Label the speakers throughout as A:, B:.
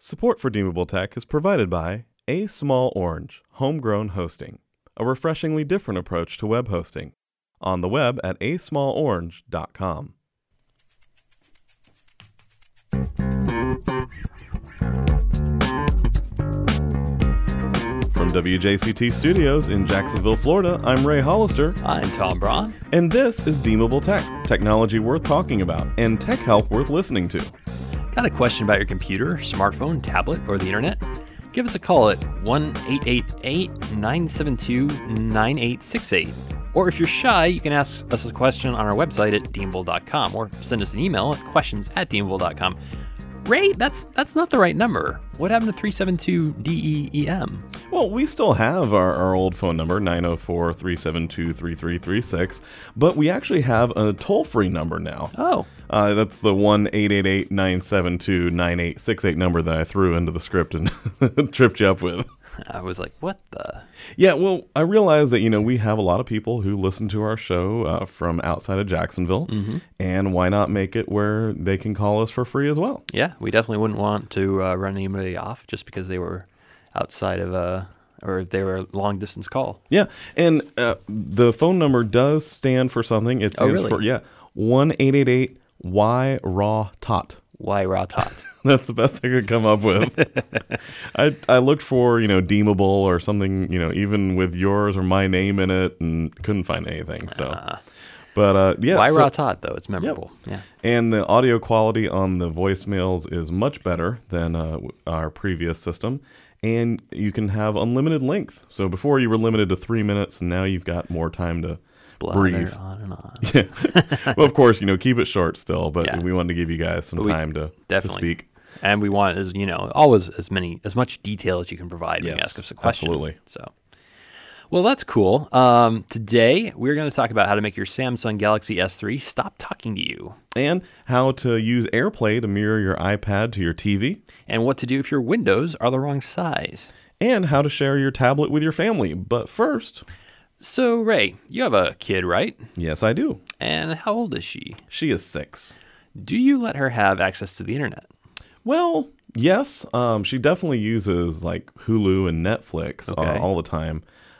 A: Support for Deemable Tech is provided by A Small Orange, Homegrown Hosting, a refreshingly different approach to web hosting. On the web at asmallorange.com. From WJCT Studios in Jacksonville, Florida, I'm Ray Hollister.
B: I'm Tom Braun.
A: And this is Deemable Tech, technology worth talking about and tech help worth listening to.
B: Got a question about your computer, smartphone, tablet, or the internet? Give us a call at 1-888-972-9868. Or if you're shy, you can ask us a question on our website at deemable.com or send us an email at questions@deemable.com. Ray, that's not the right number. What happened to 372-DEEM?
A: Well, we still have our old phone number, 904-372-3336, but we actually have a toll-free number now.
B: Oh.
A: That's the 1-888-972-9868 number that I threw into the script and tripped you up with.
B: I was like, what the?
A: Yeah, well, I realize that, we have a lot of people who listen to our show from outside of Jacksonville, and why not make it where they can call us for free as well?
B: Yeah, we definitely wouldn't want to run anybody off just because they were outside of or if they were a long-distance call.
A: Yeah, and the phone number does stand for something. It stands for, 1-888-Y-RAW-TOT.
B: Y-RAW-TOT.
A: That's the best I could come up with. I looked for, deemable or something, even with yours or my name in it, and couldn't find anything. So, but yeah.
B: Y-RAW-TOT, though, it's memorable.
A: Yep. Yeah. And the audio quality on the voicemails is much better than our previous system. And you can have unlimited length. So before you were limited to 3 minutes, and now you've got more time to breathe.
B: On and on.
A: Yeah. Well, of course, keep it short still, but we wanted to give you guys some time to speak.
B: And we want, always as much detail as you can provide when you ask us a question.
A: Absolutely.
B: So, well, that's cool. Today, we're going to talk about how to make your Samsung Galaxy S3 stop talking to you.
A: And how to use AirPlay to mirror your iPad to your TV.
B: And what to do if your windows are the wrong size.
A: And how to share your tablet with your family. But first...
B: So, Ray, you have a kid, right?
A: Yes, I do.
B: And how old is she?
A: She is 6.
B: Do you let her have access to the internet?
A: Well, yes. She definitely uses like Hulu and Netflix all the time.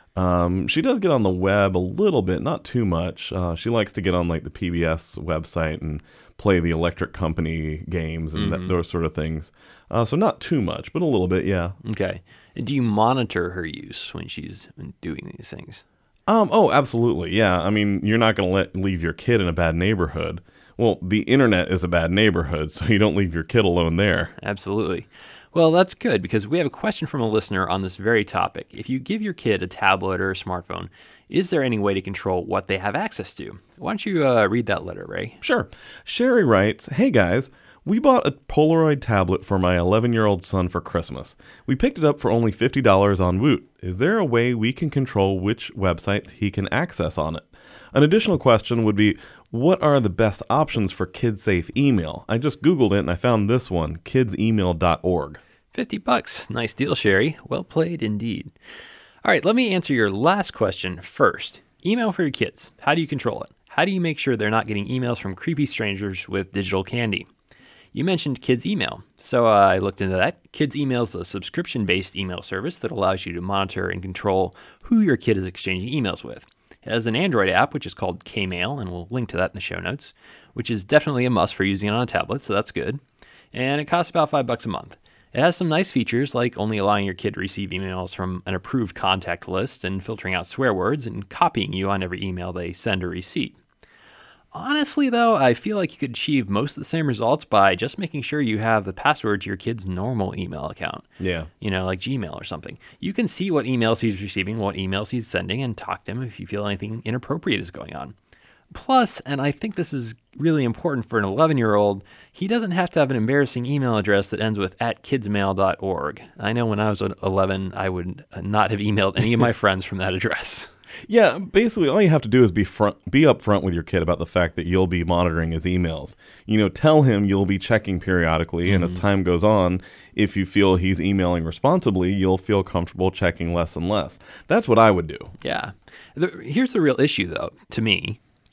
A: She does get on the web a little bit, not too much. She likes to get on like the PBS website and play the Electric Company games and those sort of things. So not too much, but a little bit, yeah.
B: Okay. Do you monitor her use when she's doing these things?
A: Oh, absolutely. Yeah. I mean, you're not going to leave your kid in a bad neighborhood. Well, the internet is a bad neighborhood, so you don't leave your kid alone there.
B: Absolutely. Well, that's good because we have a question from a listener on this very topic. If you give your kid a tablet or a smartphone, is there any way to control what they have access to? Why don't you read that letter, Ray?
A: Sure. Sherry writes, "Hey guys, we bought a Polaroid tablet for my 11-year-old son for Christmas. We picked it up for only $50 on Woot. Is there a way we can control which websites he can access on it? An additional question would be, what are the best options for kid-safe email? I just Googled it and I found this one, kidsemail.org.
B: $50. Nice deal, Sherry. Well played indeed. All right, let me answer your last question first. Email for your kids. How do you control it? How do you make sure they're not getting emails from creepy strangers with digital candy? You mentioned Kids Email, so I looked into that. Kids Email is a subscription-based email service that allows you to monitor and control who your kid is exchanging emails with. It has an Android app, which is called Kmail, and we'll link to that in the show notes, which is definitely a must for using it on a tablet, so that's good. And it costs about $5 a month. It has some nice features like only allowing your kid to receive emails from an approved contact list and filtering out swear words and copying you on every email they send or receive. Honestly, though, I feel like you could achieve most of the same results by just making sure you have the password to your kid's normal email account.
A: Yeah.
B: Like Gmail or something. You can see what emails he's receiving, what emails he's sending, and talk to him if you feel anything inappropriate is going on. Plus, and I think this is really important for an 11-year-old, he doesn't have to have an embarrassing email address that ends with @kidsmail.org. I know when I was 11, I would not have emailed any of my friends from that address.
A: Yeah, basically all you have to do is be upfront with your kid about the fact that you'll be monitoring his emails. Tell him you'll be checking periodically, and as time goes on, if you feel he's emailing responsibly, you'll feel comfortable checking less and less. That's what I would do.
B: Yeah. Here's the real issue, though, to me.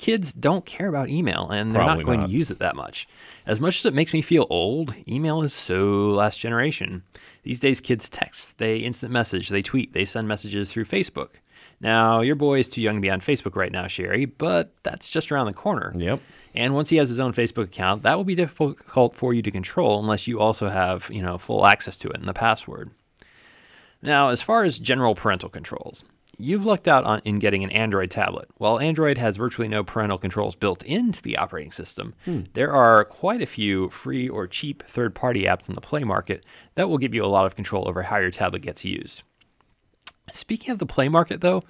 B: Kids don't care about email, and they're
A: Probably
B: not going
A: not.
B: to use it that much. As much as it makes me feel old, email is so last generation. These days, kids text, they instant message, they tweet, they send messages through Facebook. Now, your boy is too young to be on Facebook right now, Sherry, but that's just around the corner.
A: Yep.
B: And once he has his own Facebook account, that will be difficult for you to control unless you also have, full access to it and the password. Now, as far as general parental controls, you've lucked out in getting an Android tablet. While Android has virtually no parental controls built into the operating system, there are quite a few free or cheap third-party apps on the Play Market that will give you a lot of control over how your tablet gets used. Speaking of the Play Market, though,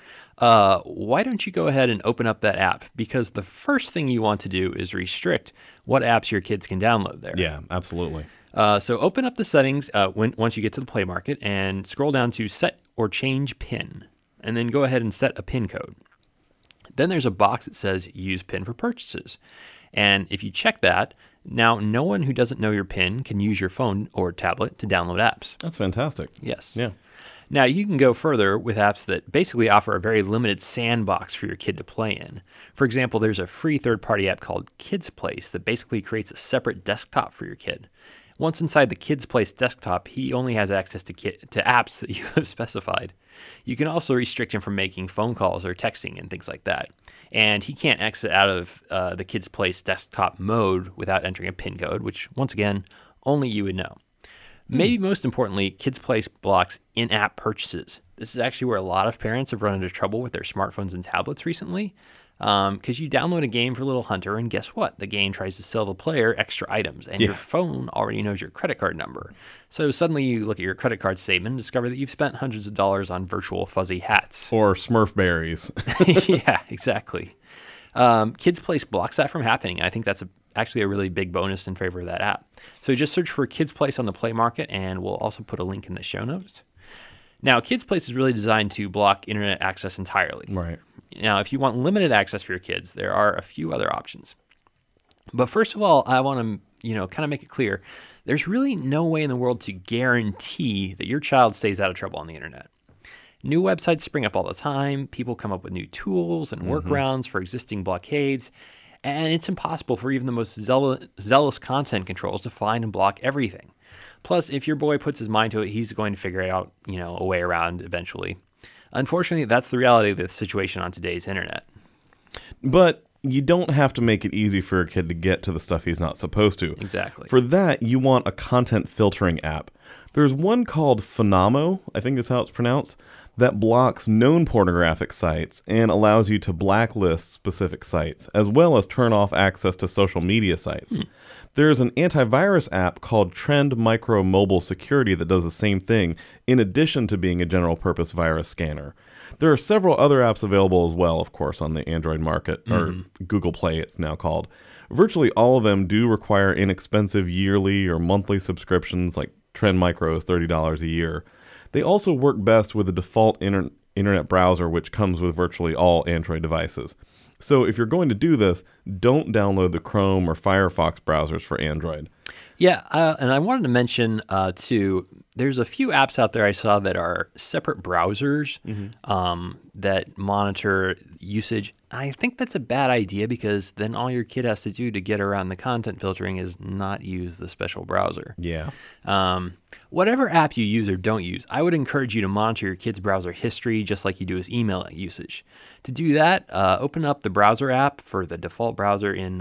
B: why don't you go ahead and open up that app? Because the first thing you want to do is restrict what apps your kids can download there.
A: Yeah, absolutely.
B: So open up the settings once you get to the Play Market and scroll down to Set or Change PIN, and then go ahead and set a PIN code. Then there's a box that says Use PIN for Purchases. And if you check that, now no one who doesn't know your PIN can use your phone or tablet to download apps.
A: That's fantastic.
B: Yes.
A: Yeah.
B: Now, you can go further with apps that basically offer a very limited sandbox for your kid to play in. For example, there's a free third-party app called Kids Place that basically creates a separate desktop for your kid. Once inside the Kids Place desktop, he only has access to apps that you have specified. You can also restrict him from making phone calls or texting and things like that. And he can't exit out of the Kids Place desktop mode without entering a PIN code, which, once again, only you would know. Maybe most importantly, Kids Place blocks in-app purchases. This is actually where a lot of parents have run into trouble with their smartphones and tablets recently, because you download a game for Little Hunter, and guess what? The game tries to sell the player extra items, and your phone already knows your credit card number. So suddenly you look at your credit card statement and discover that you've spent hundreds of dollars on virtual fuzzy hats.
A: Or Smurf berries.
B: Yeah, exactly. Kids Place blocks that from happening. I think that's actually a really big bonus in favor of that app. So just search for Kids Place on the Play Market, and we'll also put a link in the show notes. Now, Kids Place is really designed to block internet access entirely.
A: Right.
B: Now, if you want limited access for your kids, there are a few other options. But first of all, I want to, kind of make it clear, there's really no way in the world to guarantee that your child stays out of trouble on the internet. New websites spring up all the time. People come up with new tools and workarounds for existing blockades. And it's impossible for even the most zealous content controls to find and block everything. Plus, if your boy puts his mind to it, he's going to figure out, a way around eventually. Unfortunately, that's the reality of the situation on today's internet.
A: But you don't have to make it easy for a kid to get to the stuff he's not supposed to.
B: Exactly.
A: For that, you want a content filtering app. There's one called Phonamo, I think is how it's pronounced, that blocks known pornographic sites and allows you to blacklist specific sites, as well as turn off access to social media sites. There's an antivirus app called Trend Micro Mobile Security that does the same thing, in addition to being a general-purpose virus scanner. There are several other apps available as well, of course, on the Android market, or Google Play it's now called. Virtually all of them do require inexpensive yearly or monthly subscriptions, like Trend Micro is $30 a year. They also work best with the default internet browser, which comes with virtually all Android devices. So if you're going to do this, don't download the Chrome or Firefox browsers for Android.
B: Yeah, and I wanted to mention, too, there's a few apps out there I saw that are separate browsers that monitor usage. I think that's a bad idea because then all your kid has to do to get around the content filtering is not use the special browser.
A: Yeah.
B: Whatever app you use or don't use, I would encourage you to monitor your kid's browser history just like you do his email usage. To do that, open up the browser app for the default browser in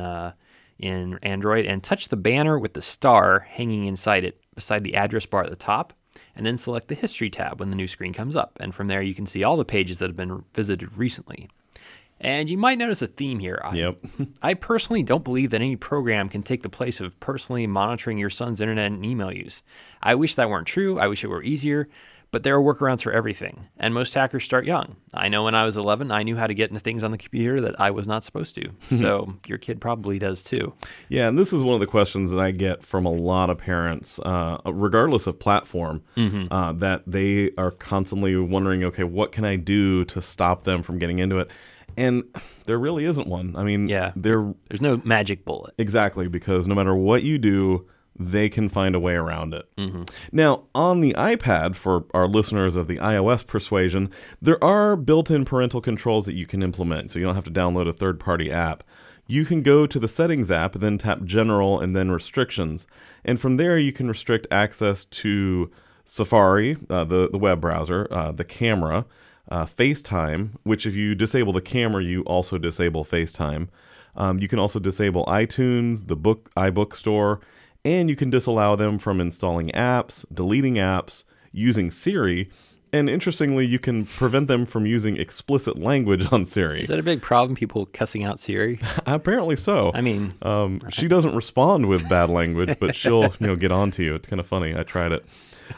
B: Android and touch the banner with the star hanging inside it beside the address bar at the top, and then select the History tab when the new screen comes up. And from there, you can see all the pages that have been visited recently. And you might notice a theme here.
A: Yep.
B: I personally don't believe that any program can take the place of personally monitoring your son's internet and email use. I wish that weren't true. I wish it were easier. But there are workarounds for everything, and most hackers start young. I know when I was 11, I knew how to get into things on the computer that I was not supposed to. So your kid probably does too.
A: Yeah, and this is one of the questions that I get from a lot of parents, regardless of platform, that they are constantly wondering, okay, what can I do to stop them from getting into it? And there really isn't one. I mean,
B: there's no magic bullet.
A: Exactly, because no matter what you do, they can find a way around it. Now, on the iPad, for our listeners of the iOS persuasion, there are built-in parental controls that you can implement, so you don't have to download a third-party app. You can go to the Settings app, then tap General, and then Restrictions. And from there, you can restrict access to Safari, the web browser, the camera, FaceTime, which if you disable the camera, you also disable FaceTime. You can also disable iTunes, the iBook Store, and you can disallow them from installing apps, deleting apps, using Siri, and interestingly, you can prevent them from using explicit language on Siri.
B: Is that a big problem, people cussing out Siri?
A: Apparently so.
B: I mean...
A: she doesn't respond with bad language, but she'll get on to you. It's kind of funny. I tried it.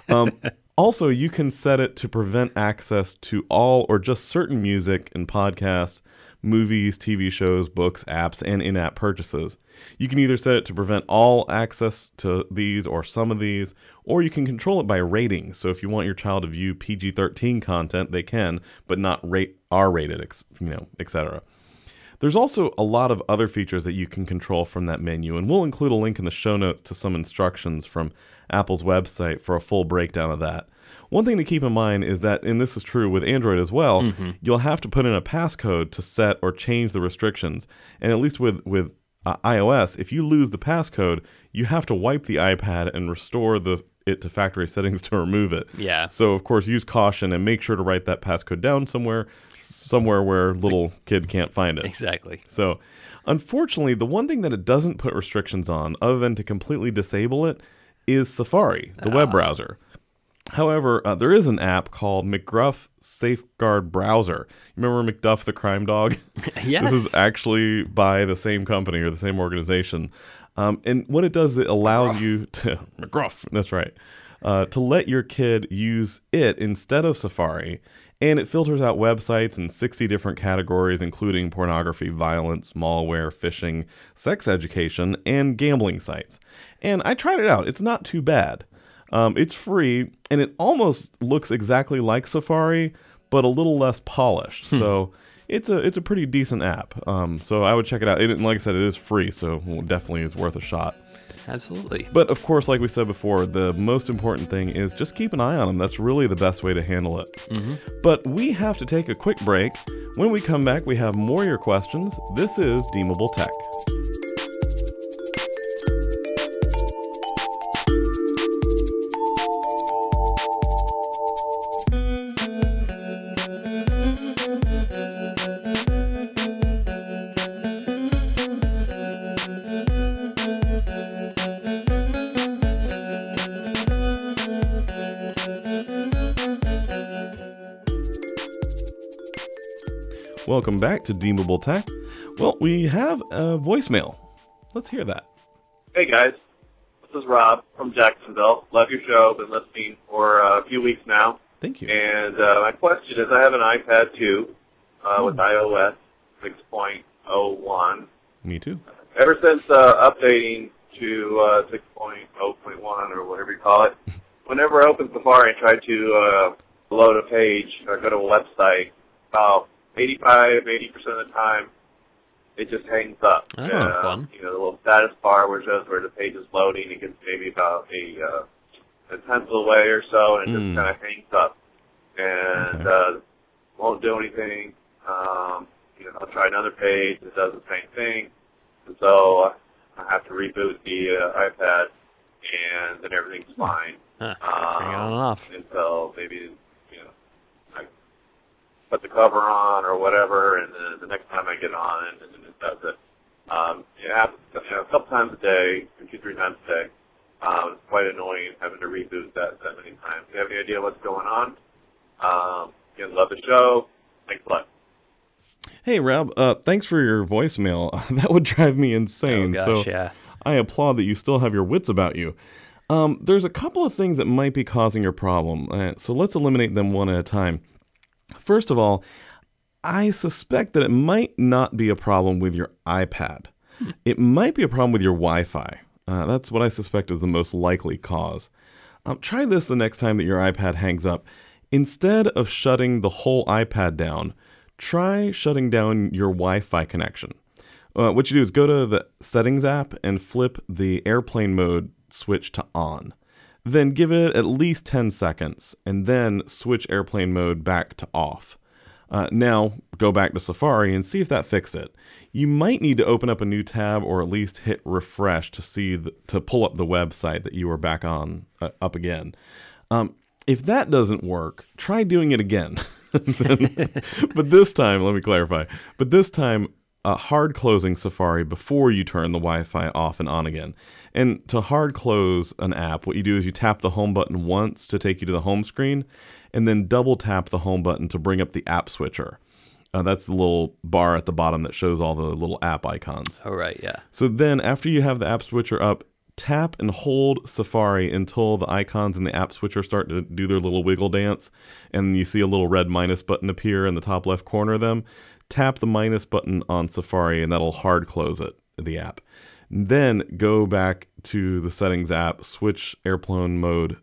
A: Also, you can set it to prevent access to all or just certain music and podcasts, movies, TV shows, books, apps, and in-app purchases. You can either set it to prevent all access to these or some of these, or you can control it by ratings. So if you want your child to view PG-13 content, they can, but not R-rated, etc. There's also a lot of other features that you can control from that menu, and we'll include a link in the show notes to some instructions from Apple's website for a full breakdown of that. One thing to keep in mind is that, and this is true with Android as well, you'll have to put in a passcode to set or change the restrictions. And at least with iOS, if you lose the passcode, you have to wipe the iPad and restore it to factory settings to remove it.
B: Yeah.
A: So, of course, use caution and make sure to write that passcode down somewhere where little kid can't find it.
B: Exactly.
A: So, unfortunately, the one thing that it doesn't put restrictions on, other than to completely disable it, is Safari, the web browser. However, there is an app called McGruff Safeguard Browser. You remember McDuff the crime dog?
B: Yes.
A: This is actually by the same company or the same organization. And what it does, it allows you to... McGruff, that's right. To let your kid use it instead of Safari. And it filters out websites in 60 different categories, including pornography, violence, malware, phishing, sex education, and gambling sites. And I tried it out. It's not too bad. It's free, and it almost looks exactly like Safari, but a little less polished. So it's a pretty decent app. So I would check it out. And like I said, it is free, so it definitely is worth a shot.
B: Absolutely.
A: But of course, like we said before, the most important thing is just keep an eye on them. That's really the best way to handle it. But we have to take a quick break. When we come back, we have more of your questions. This is Deemable Tech. Welcome back to Deemable Tech. Well, we have a voicemail. Let's hear that.
C: Hey guys, this is Rob from Jacksonville. Love your show. Been listening for a few weeks now.
A: Thank you.
C: And my question is, I have an iPad 2 with iOS 6.01.
A: Me too.
C: Ever since updating to 6.0.1 or whatever you call it, whenever I open Safari and try to load a page or go to a website, about 80% of the time, it just hangs up.
B: That's not fun.
C: The little status bar where it shows where the page is loading, it gets maybe about a tenth of the way or so, and it just kind of hangs up. And won't do anything. I'll try another page, it does the same thing. And so I have to reboot the iPad, and then everything's fine.
B: Turn it on and off.
C: Until maybe, I put the cover on or whatever, and then the next time I get on, and it does it. It happens a couple times a day, 2-3 times a day. It's quite annoying having to reboot that many times. Do you have any idea what's going on? Again, love the show. Thanks a lot.
A: Hey, Rob, thanks for your voicemail. That would drive me insane.
B: Oh, gosh, yeah.
A: I applaud that you still have your wits about you. There's a couple of things that might be causing your problem, so let's eliminate them one at a time. First of all, I suspect that it might not be a problem with your iPad. It might be a problem with your Wi-Fi. That's what I suspect is the most likely cause. Try this the next time that your iPad hangs up. Instead of shutting the whole iPad down, try shutting down your Wi-Fi connection. What you do is go to the Settings app and flip the airplane mode switch to on. Then give it at least 10 seconds, and then switch airplane mode back to off. Now, go back to Safari and see if that fixed it. You might need to open up a new tab or at least hit refresh to see to pull up the website that you were back on up again. If that doesn't work, try doing it again. But this time, let me clarify. But this time, hard closing Safari before you turn the Wi-Fi off and on again. And to hard close an app, what you do is you tap the home button once to take you to the home screen, and then double tap the home button to bring up the app switcher. That's the little bar at the bottom that shows all the little app icons.
B: Oh, right, yeah.
A: So then after you have the app switcher up, tap and hold Safari until the icons in the app switcher start to do their little wiggle dance, and you see a little red minus button appear in the top left corner of them. Tap the minus button on Safari, and that'll hard close the app. Then go back to the settings app, switch airplane mode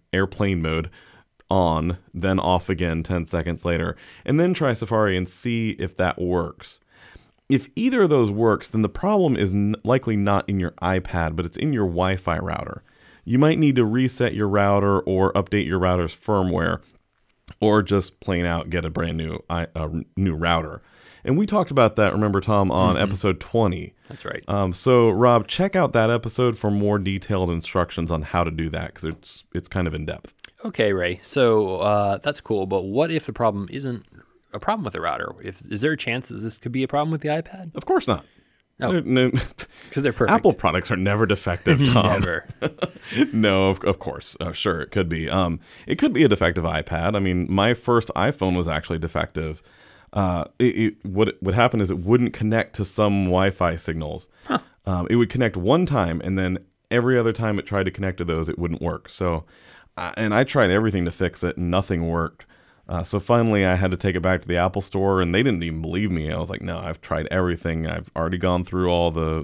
A: on, then off again 10 seconds later, and then try Safari and see if that works. If either of those works, then the problem is likely not in your iPad, but it's in your Wi-Fi router. You might need to reset your router or update your router's firmware, or just plain out get a brand new new router. And we talked about that, remember, Tom, on episode 20.
B: That's right.
A: So, Rob, check out that episode for more detailed instructions on how to do that, because it's kind of in depth.
B: Okay, Ray. So that's cool. But what if the problem isn't a problem with the router? Is there a chance that this could be a problem with the iPad?
A: Of course not.
B: No, because they're perfect.
A: Apple products are never defective, Tom.
B: Never.
A: No, of course. Sure, it could be. It could be a defective iPad. I mean, my first iPhone was actually defective. What would happen is it wouldn't connect to some Wi-Fi signals.
B: Huh.
A: It would connect one time, and then every other time it tried to connect to those, it wouldn't work. So, and I tried everything to fix it, and nothing worked. So finally, I had to take it back to the Apple store, and they didn't even believe me. I was like, "No, I've tried everything. I've already gone through all the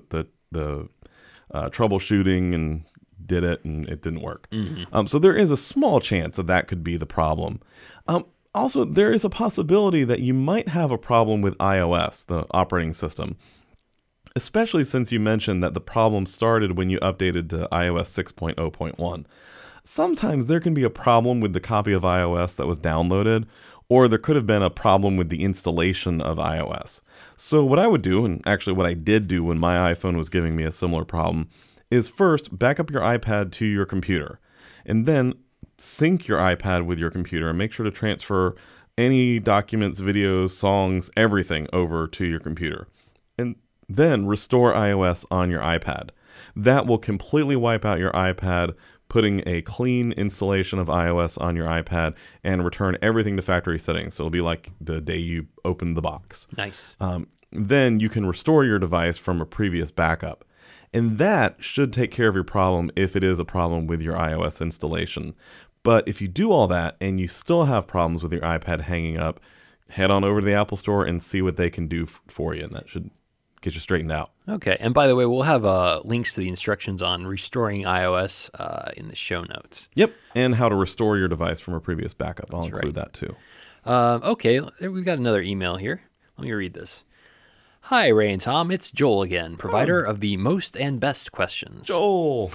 A: troubleshooting and did it, and it didn't work." Mm-hmm. So there is a small chance that could be the problem. Also, there is a possibility that you might have a problem with iOS, the operating system, especially since you mentioned that the problem started when you updated to iOS 6.0.1. Sometimes there can be a problem with the copy of iOS that was downloaded, or there could have been a problem with the installation of iOS. So what I would do, and actually what I did do when my iPhone was giving me a similar problem, is first back up your iPad to your computer, and then sync your iPad with your computer and make sure to transfer any documents, videos, songs, everything over to your computer. And then restore iOS on your iPad. That will completely wipe out your iPad, putting a clean installation of iOS on your iPad and return everything to factory settings. So it'll be like the day you opened the box.
B: Nice.
A: Then you can restore your device from a previous backup. And that should take care of your problem if it is a problem with your iOS installation. But if you do all that and you still have problems with your iPad hanging up, head on over to the Apple Store and see what they can do for you. And that should get you straightened out.
B: Okay. And by the way, we'll have links to the instructions on restoring iOS in the show notes.
A: Yep. And how to restore your device from a previous backup. I'll include that too.
B: Okay. We've got another email here. Let me read this. Hi, Ray and Tom. It's Joel again, provider of the most and best questions.
A: Joel.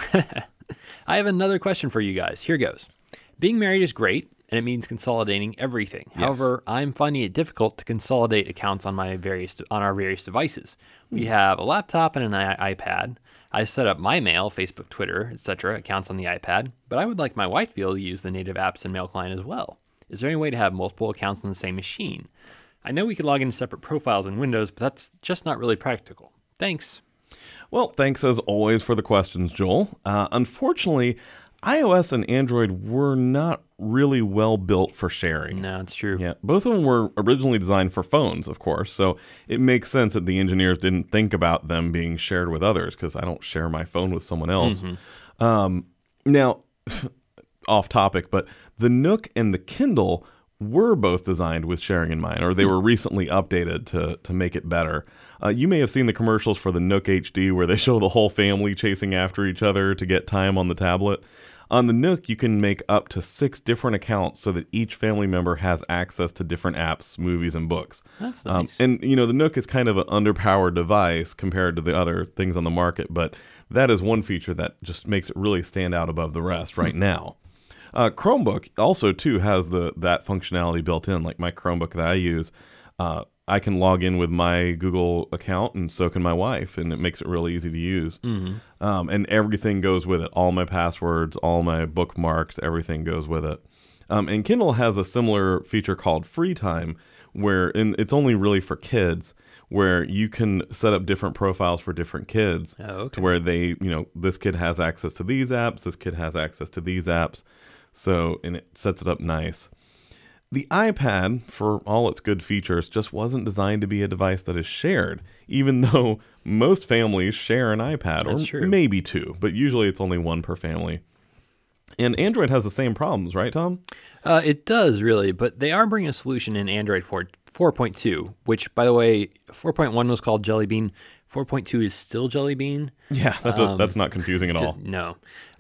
B: I have another question for you guys. Here goes. Being married is great, and it means consolidating everything.
A: Yes.
B: However, I'm finding it difficult to consolidate accounts on our various devices. We have a laptop and an iPad. I set up my mail, Facebook, Twitter, etc. accounts on the iPad, but I would like my wife to be able to use the native apps and mail client as well. Is there any way to have multiple accounts on the same machine? I know we could log into separate profiles in Windows, but that's just not really practical. Thanks.
A: Well, thanks as always for the questions, Joel. Unfortunately, iOS and Android were not really well built for sharing.
B: No, it's true.
A: Yeah, both of them were originally designed for phones, of course, so it makes sense that the engineers didn't think about them being shared with others, because I don't share my phone with someone else. Mm-hmm. Now, off topic, but the Nook and the Kindle were both designed with sharing in mind, or they were recently updated to make it better. You may have seen the commercials for the Nook HD where they show the whole family chasing after each other to get time on the tablet. On the Nook, you can make up to 6 different accounts so that each family member has access to different apps, movies, and books.
B: That's nice.
A: And, the Nook is kind of an underpowered device compared to the other things on the market, but that is one feature that just makes it really stand out above the rest right now. Chromebook also, too, has that functionality built in. Like my Chromebook that I use, I can log in with my Google account, and so can my wife, and it makes it really easy to use. And everything goes with it. All my passwords, all my bookmarks, everything goes with it. And Kindle has a similar feature called Free Time, it's only really for kids, where you can set up different profiles for different kids.
B: Oh, okay.
A: To where they, this kid has access to these apps, this kid has access to these apps. And it sets it up nice. The iPad, for all its good features, just wasn't designed to be a device that is shared, even though most families share an iPad,
B: That's
A: or
B: true.
A: maybe 2, but usually it's only 1 per family. And Android has the same problems, right, Tom?
B: It does, really, but they are bringing a solution in Android 4.2, which, by the way, 4.1 was called Jelly Bean. 4.2 is still Jelly Bean.
A: Yeah, that's not confusing at all.
B: No.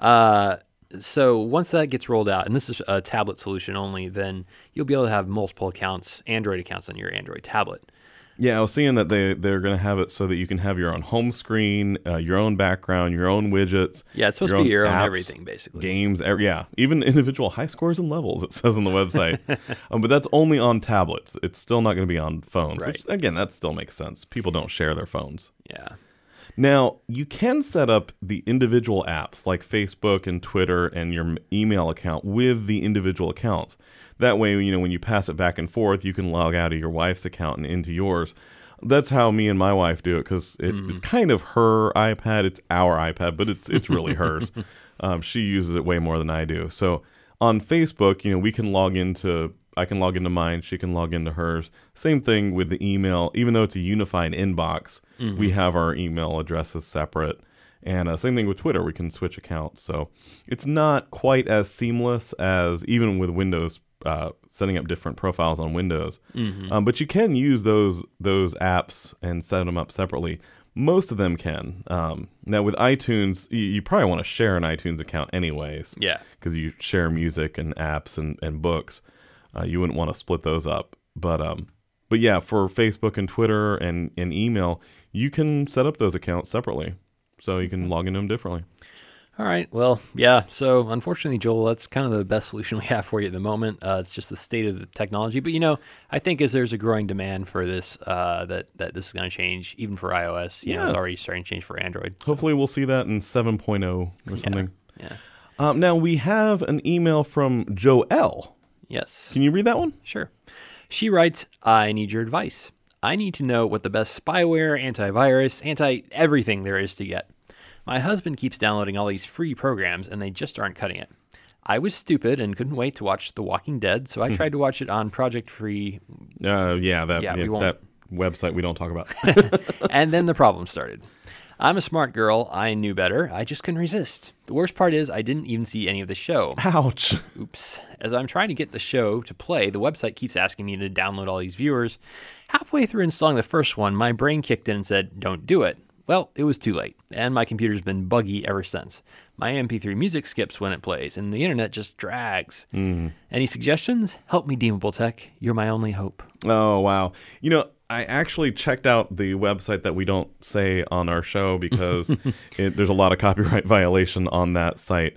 B: So once that gets rolled out, and this is a tablet solution only, then you'll be able to have multiple accounts, Android accounts on your Android tablet.
A: Yeah, I was seeing that they're going to have it so that you can have your own home screen, your own background, your own widgets.
B: Yeah, it's supposed to be your own
A: apps,
B: everything, basically.
A: Games, even individual high scores and levels, it says on the website. But that's only on tablets. It's still not going to be on phones,
B: Right.
A: which, again, that still makes sense. People don't share their phones.
B: Yeah.
A: Now, you can set up the individual apps like Facebook and Twitter and your email account with the individual accounts. That way, when you pass it back and forth, you can log out of your wife's account and into yours. That's how me and my wife do it, because it's kind of her iPad. It's our iPad, but it's really hers. She uses it way more than I do. So on Facebook, we can I can log into mine, she can log into hers. Same thing with the email. Even though it's a unified inbox, we have our email addresses separate. And same thing with Twitter. We can switch accounts. So it's not quite as seamless as even with Windows, setting up different profiles on Windows. But you can use those apps and set them up separately. Most of them can. Now with iTunes, you probably want to share an iTunes account anyways.
B: Yeah.
A: Because you share music and apps and books. You wouldn't want to split those up. But yeah, for Facebook and Twitter and email, you can set up those accounts separately. So you can log into them differently.
B: All right. Well, yeah. So unfortunately, Joel, that's kind of the best solution we have for you at the moment. It's just the state of the technology. But, I think as there's a growing demand for this, that this is going to change, even for iOS. It's already starting to change for Android. So.
A: Hopefully we'll see that in 7.0 or something.
B: Yeah.
A: Now we have an email from Joelle.
B: Yes.
A: Can you read that one?
B: Sure. She writes, I need your advice. I need to know what the best spyware, antivirus, anti-everything there is to get. My husband keeps downloading all these free programs, and they just aren't cutting it. I was stupid and couldn't wait to watch The Walking Dead, so I tried to watch it on Project Free.
A: That website we don't talk about.
B: And then the problem started. I'm a smart girl. I knew better. I just couldn't resist. The worst part is I didn't even see any of the show.
A: Ouch.
B: Oops. As I'm trying to get the show to play, the website keeps asking me to download all these viewers. Halfway through installing the first one, my brain kicked in and said, don't do it. Well, it was too late, and my computer's been buggy ever since. My MP3 music skips when it plays, and the internet just drags. Any suggestions? Help me, Deemable Tech. You're my only hope.
A: Oh, wow. I actually checked out the website that we don't say on our show because there's a lot of copyright violation on that site.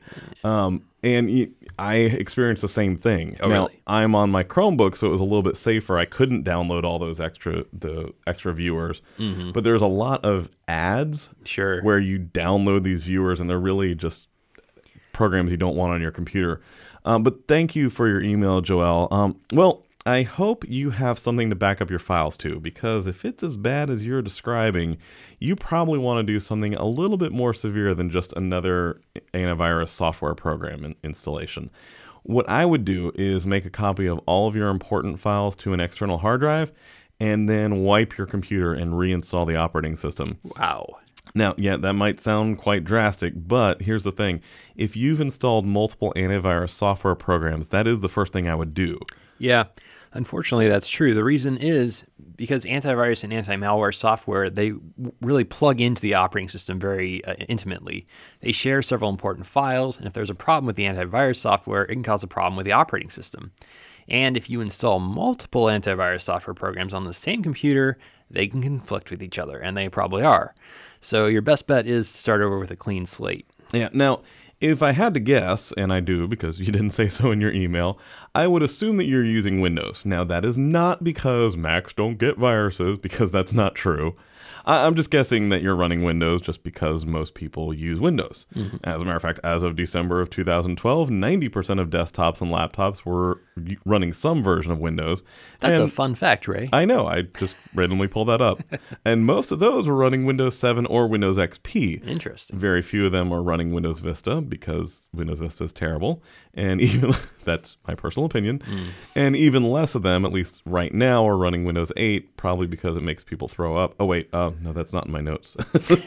A: I experienced the same thing.
B: Oh,
A: now,
B: really?
A: I'm on my Chromebook, so it was a little bit safer. I couldn't download all those extra viewers. But there's a lot of ads
B: Sure.
A: where you download these viewers, and they're really just programs you don't want on your computer. But thank you for your email, Joelle. Well, I hope you have something to back up your files to, because if it's as bad as you're describing, you probably want to do something a little bit more severe than just another antivirus software program installation. What I would do is make a copy of all of your important files to an external hard drive and then wipe your computer and reinstall the operating system.
B: Wow.
A: Now, yeah, that might sound quite drastic, but here's the thing. If you've installed multiple antivirus software programs, that is the first thing I would do.
B: Yeah, unfortunately, that's true. The reason is because antivirus and anti-malware software, they really plug into the operating system very intimately. They share several important files, and if there's a problem with the antivirus software, it can cause a problem with the operating system. And if you install multiple antivirus software programs on the same computer, they can conflict with each other, and they probably are. So your best bet is to start over with a clean slate.
A: Yeah. Now, if I had to guess, and I do because you didn't say so in your email, I would assume that you're using Windows. Now, that is not because Macs don't get viruses, because that's not true. I'm just guessing that you're running Windows just because most people use Windows. Mm-hmm. As a matter of fact, as of December of 2012, 90% of desktops and laptops were running some version of Windows.
B: That's a fun fact, Ray.
A: I know. I just randomly pulled that up. And most of those were running Windows 7 or Windows XP.
B: Interesting.
A: Very few of them are running Windows Vista because Windows Vista is terrible. And even that's my personal opinion. And even less of them, at least right now, are running Windows 8, probably because it makes people throw up. Oh, wait. No, that's not in my notes.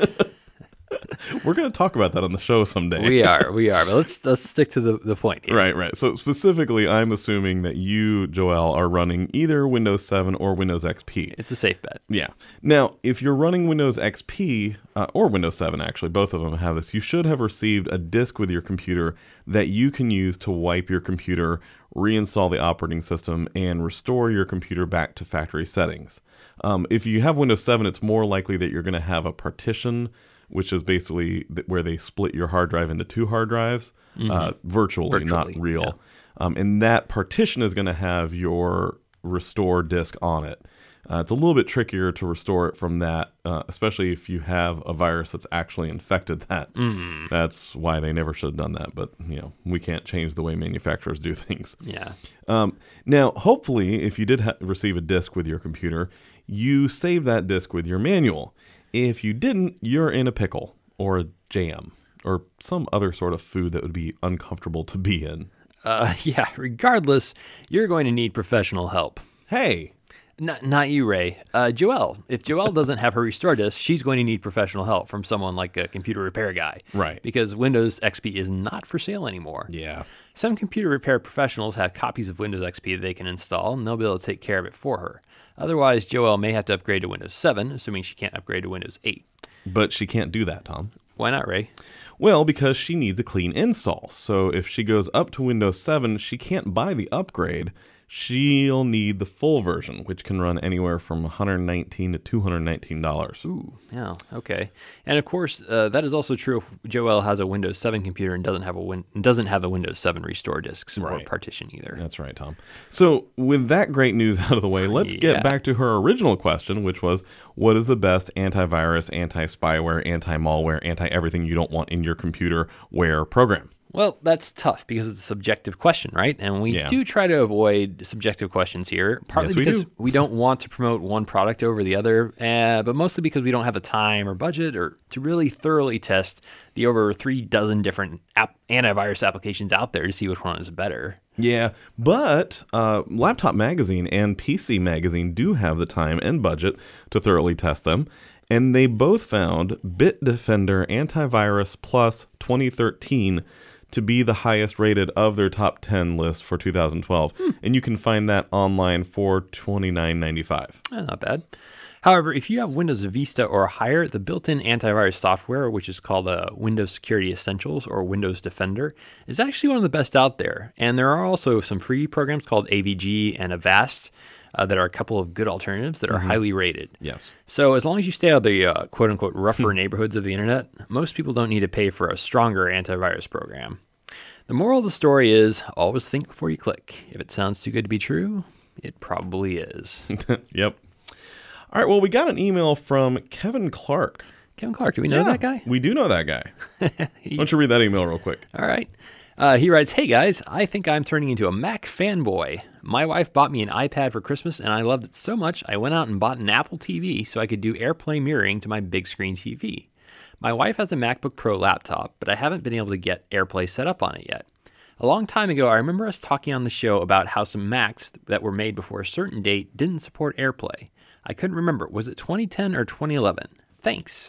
A: We're going to talk about that on the show someday.
B: We are. But let's stick to the point here.
A: Right. So specifically, I'm assuming that you, Joel, are running either Windows 7 or Windows XP.
B: It's a safe bet.
A: Yeah. Now, if you're running Windows XP or Windows 7, actually, both of them have this, you should have received a disk with your computer that you can use to wipe your computer, reinstall the operating system, and restore your computer back to factory settings. If you have Windows 7, it's more likely that you're going to have a partition, which is basically where they split your hard drive into two hard drives, virtually, not real. Yeah. And that partition is going to have your restore disk on it. It's a little bit trickier to restore it from that, especially if you have a virus that's actually infected that. That's why they never should have done that. But, we can't change the way manufacturers do things.
B: Yeah.
A: Now, hopefully, if you did receive a disk with your computer, you save that disk with your manual. If you didn't, you're in a pickle or a jam or some other sort of food that would be uncomfortable to be in.
B: Yeah, regardless, you're going to need professional help.
A: Hey.
B: Not you, Ray. Joelle. If Joelle doesn't have her restore disk, she's going to need professional help from someone like a computer repair guy.
A: Right.
B: Because Windows XP is not for sale anymore.
A: Yeah.
B: Some computer repair professionals have copies of Windows XP that they can install, and they'll be able to take care of it for her. Otherwise, Joelle may have to upgrade to Windows 7, assuming she can't upgrade to Windows 8.
A: But she can't do that, Tom.
B: Why not, Ray?
A: Well, because she needs a clean install. So if she goes up to Windows 7, she can't buy the upgrade. She'll need the full version, which can run anywhere from $119 to $219.
B: Ooh, yeah, okay. And of course, that is also true if Joelle has a Windows 7 computer and doesn't have the Windows 7 restore disks or partition either.
A: That's right, Tom. So with that great news out of the way, let's get back to her original question, which was, what is the best antivirus, anti-spyware, anti-malware, anti-everything you don't want in your computer ware program?
B: Well, that's tough because it's a subjective question, right? And we do try to avoid subjective questions here, partly because we don't want to promote one product over the other, but mostly because we don't have the time or budget or to really thoroughly test the over 3 dozen different antivirus applications out there to see which one is better.
A: Yeah, but Laptop Magazine and PC Magazine do have the time and budget to thoroughly test them. And they both found Bitdefender Antivirus Plus 2013 to be the highest rated of their top 10 list for 2012. And you can find that online for $29.95.
B: Not bad. However, if you have Windows Vista or higher, the built-in antivirus software, which is called Windows Security Essentials or Windows Defender, is actually one of the best out there. And there are also some free programs called AVG and Avast that are a couple of good alternatives that are highly rated.
A: Yes. So
B: as long as you stay out of the quote-unquote rougher neighborhoods of the internet, most people don't need to pay for a stronger antivirus program. The moral of the story is always think before you click. If it sounds too good to be true, it probably is.
A: Yep. All right, well, we got an email from Kevin Clark.
B: Kevin Clark, do we know that guy?
A: We do know that guy. Why don't you read that email real quick?
B: All right. He writes, "Hey guys, I think I'm turning into a Mac fanboy. My wife bought me an iPad for Christmas and I loved it so much I went out and bought an Apple TV so I could do AirPlay mirroring to my big screen TV. My wife has a MacBook Pro laptop, but I haven't been able to get AirPlay set up on it yet. A long time ago, I remember us talking on the show about how some Macs that were made before a certain date didn't support AirPlay. I couldn't remember. Was it 2010 or 2011? Thanks."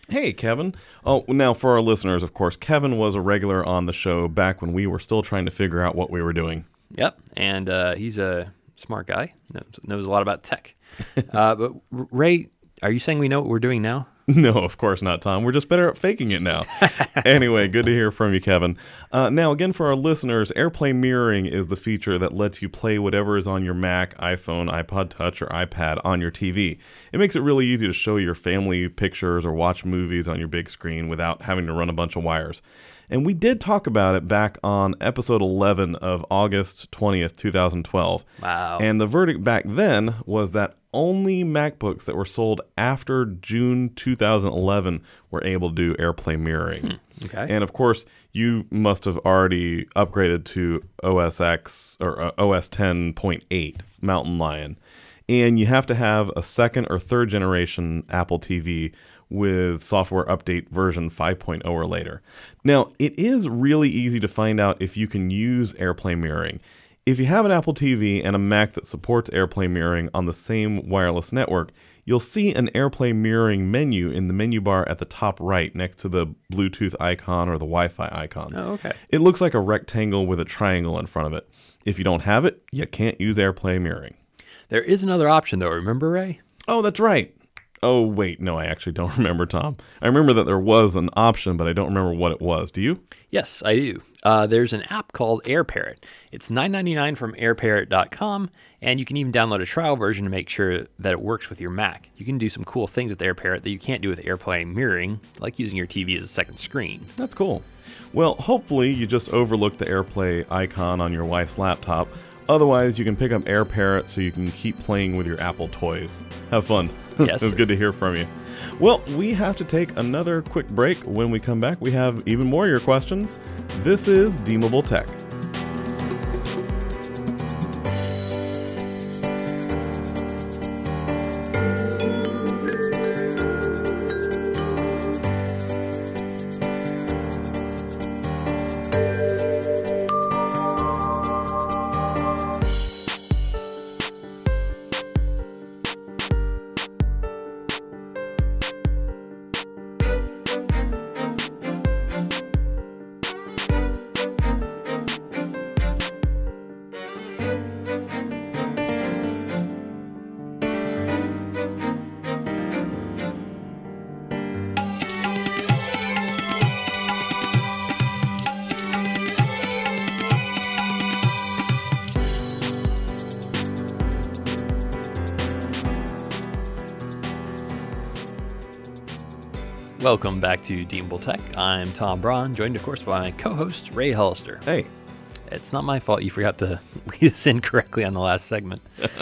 A: Hey, Kevin. Oh, now for our listeners, of course, Kevin was a regular on the show back when we were still trying to figure out what we were doing.
B: Yep, and he's a smart guy, knows a lot about tech. But Ray, are you saying we know what we're doing now?
A: No, of course not, Tom. We're just better at faking it now. Anyway, good to hear from you, Kevin. Now, again, for our listeners, AirPlay mirroring is the feature that lets you play whatever is on your Mac, iPhone, iPod Touch, or iPad on your TV. It makes it really easy to show your family pictures or watch movies on your big screen without having to run a bunch of wires. And we did talk about it back on episode 11 of August 20th, 2012.
B: Wow.
A: And the verdict back then was that only MacBooks that were sold after June 2011 were able to do AirPlay mirroring.
B: Okay.
A: And of course, you must have already upgraded to OS X or OS 10.8 Mountain Lion. And you have to have a second or third generation Apple TV with software update version 5.0 or later. Now, it is really easy to find out if you can use AirPlay mirroring. If you have an Apple TV and a Mac that supports AirPlay mirroring on the same wireless network, you'll see an AirPlay mirroring menu in the menu bar at the top right next to the Bluetooth icon or the Wi-Fi icon.
B: Oh, okay.
A: It looks like a rectangle with a triangle in front of it. If you don't have it, you can't use AirPlay mirroring.
B: There is another option, though. Remember, Ray?
A: Oh, that's right. Oh, wait. No, I actually don't remember, Tom. I remember that there was an option, but I don't remember what it was. Do you?
B: Yes, I do. There's an app called AirParrot. It's $9.99 from airparrot.com, and you can even download a trial version to make sure that it works with your Mac. You can do some cool things with AirParrot that you can't do with AirPlay mirroring, like using your TV as a second screen.
A: That's cool. Well, hopefully you just overlooked the AirPlay icon on your wife's laptop. Otherwise, you can pick up AirParrot so you can keep playing with your Apple toys. Have fun.
B: Yes,
A: It was good to hear from you. Well, we have to take another quick break. When we come back, we have even more of your questions. This is Deemable Tech.
B: Welcome back to Deemable Tech. I'm Tom Braun, joined, of course, by my co-host, Ray Hollister.
A: Hey.
B: It's not my fault you forgot to lead us in correctly on the last segment.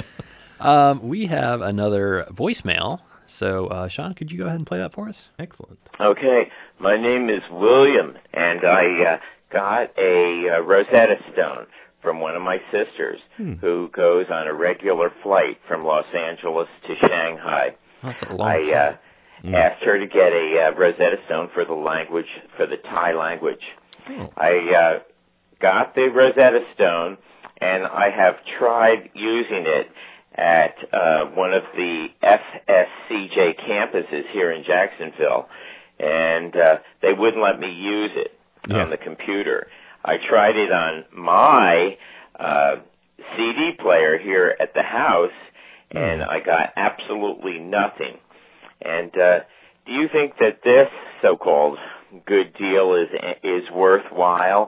B: We have another voicemail. So, Sean, could you go ahead and play that for us?
A: Excellent.
D: Okay. My name is William, and I got a Rosetta Stone from one of my sisters who goes on a regular flight from Los Angeles to Shanghai.
B: That's a long flight.
D: Asked her to get a Rosetta Stone for the Thai language.
A: Oh.
D: I got the Rosetta Stone, and I have tried using it at one of the FSCJ campuses here in Jacksonville, and they wouldn't let me use it on the computer. I tried it on my CD player here at the house, and I got absolutely nothing. And do you think that this so-called good deal is worthwhile?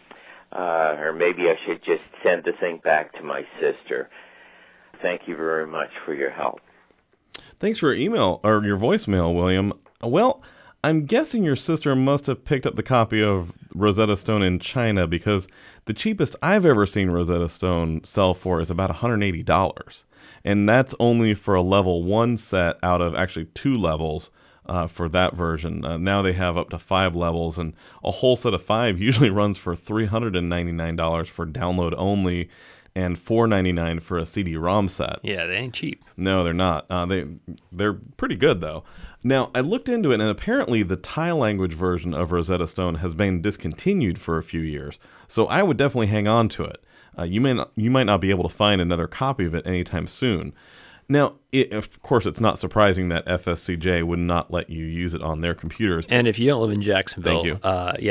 D: Or maybe I should just send the thing back to my sister. Thank you very much for your help.
A: Thanks for your email or your voicemail, William. Well, I'm guessing your sister must have picked up the copy of Rosetta Stone in China, because the cheapest I've ever seen Rosetta Stone sell for is about $180. And that's only for a level 1 set out of actually 2 levels for that version. Now they have up to 5 levels, and a whole set of 5 usually runs for $399 for download only and $499 for a CD-ROM set.
B: Yeah, they ain't cheap.
A: No, they're not. They're pretty good, though. Now, I looked into it, and apparently the Thai language version of Rosetta Stone has been discontinued for a few years, so I would definitely hang on to it. You might not be able to find another copy of it anytime soon. Now, of course, it's not surprising that FSCJ would not let you use it on their computers.
B: And if you don't live in Jacksonville,
A: Thank you.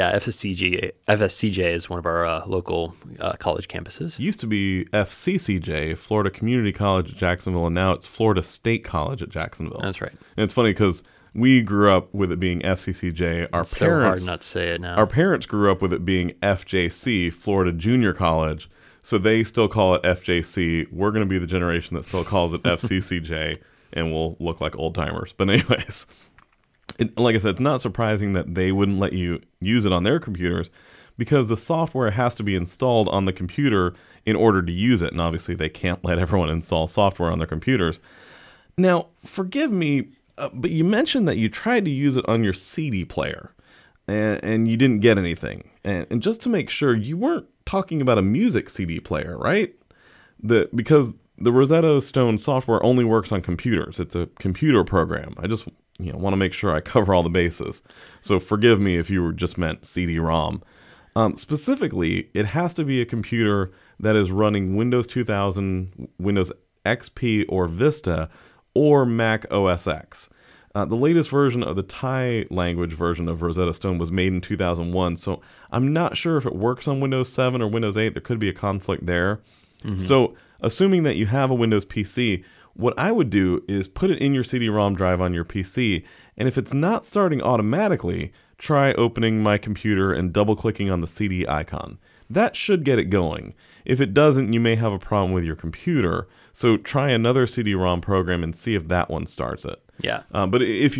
B: FSCJ is one of our local college campuses.
A: It used to be FCCJ, Florida Community College at Jacksonville, and now it's Florida State College at Jacksonville.
B: That's right.
A: And it's funny because we grew up with it being FCCJ.
B: It's so hard not to say it now.
A: Our parents grew up with it being FJC, Florida Junior College. So they still call it FJC. We're going to be the generation that still calls it FCCJ, and we'll look like old timers. But anyways, like I said, it's not surprising that they wouldn't let you use it on their computers because the software has to be installed on the computer in order to use it. And obviously they can't let everyone install software on their computers. Now, forgive me, but you mentioned that you tried to use it on your CD player and you didn't get anything. And just to make sure, you weren't talking about a music CD player, right? Because the Rosetta Stone software only works on computers. It's a computer program. I just want to make sure I cover all the bases. So forgive me if you were just meant CD-ROM. Specifically, it has to be a computer that is running Windows 2000, Windows XP or Vista, or Mac OS X. The latest version of the Thai language version of Rosetta Stone was made in 2001, so I'm not sure if it works on Windows 7 or Windows 8. There could be a conflict there. Mm-hmm. So assuming that you have a Windows PC, what I would do is put it in your CD-ROM drive on your PC, and if it's not starting automatically, try opening My Computer and double-clicking on the CD icon. That should get it going. If it doesn't, you may have a problem with your computer, so try another CD-ROM program and see if that one starts it.
B: Yeah.
A: But if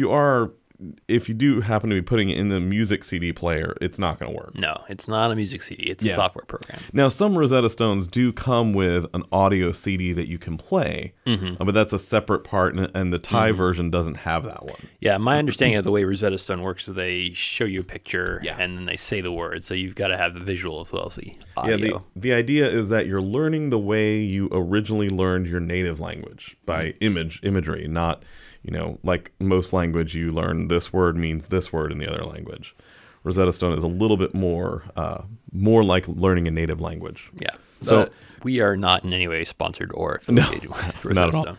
A: you do happen to be putting it in the music CD player, it's not going to work.
B: No, it's not a music CD. It's a software program.
A: Now, some Rosetta Stones do come with an audio CD that you can play, but that's a separate part, and the Thai version doesn't have that one.
B: Yeah, my understanding of the way Rosetta Stone works is they show you a picture, and then they say the words, so you've got to have the visual as well as the audio.
A: Yeah, the idea is that you're learning the way you originally learned your native language, by imagery, not... like most language, you learn this word means this word in the other language. Rosetta Stone is a little bit more like learning a native language.
B: Yeah. So we are not in any way sponsored or affiliated with Rosetta Stone.